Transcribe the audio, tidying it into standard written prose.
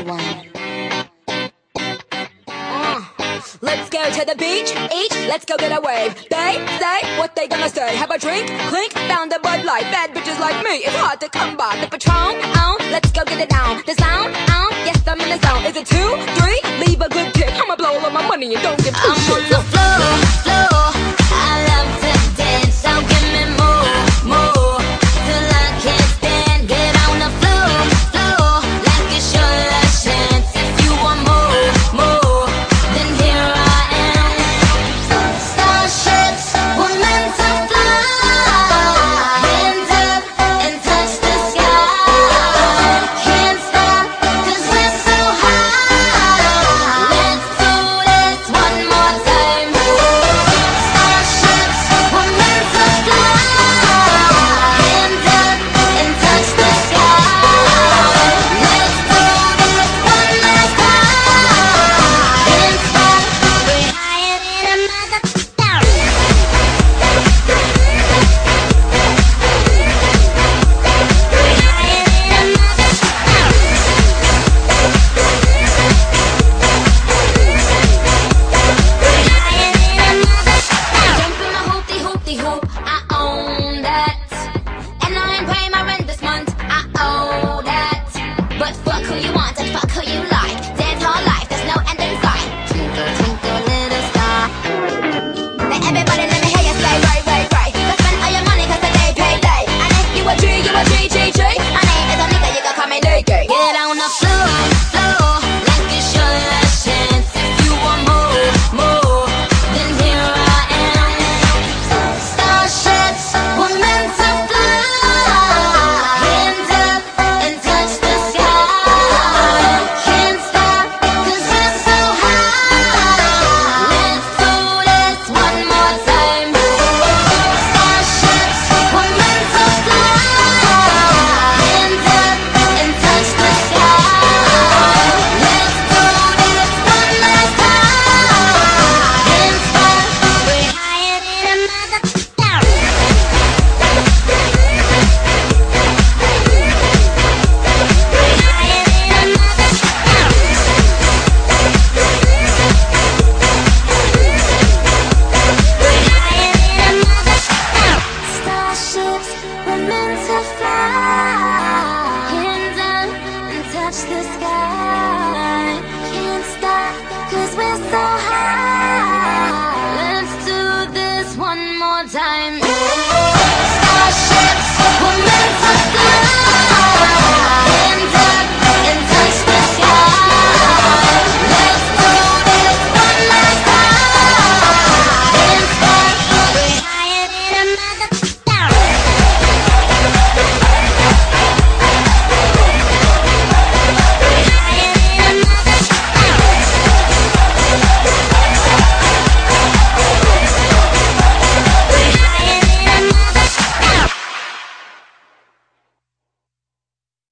one. Let's go to the beach, let's go get a wave. They say what they gonna say. Have a drink, clink, found a Bud Light. Bad bitches like me, it's hard to come by. The Patron, let's go get it down. The sound, yes I'm in the zone. Is it 2, 3? Leave a good tip. I'ma blow all of my money and don't give two shits. I'm on the floor.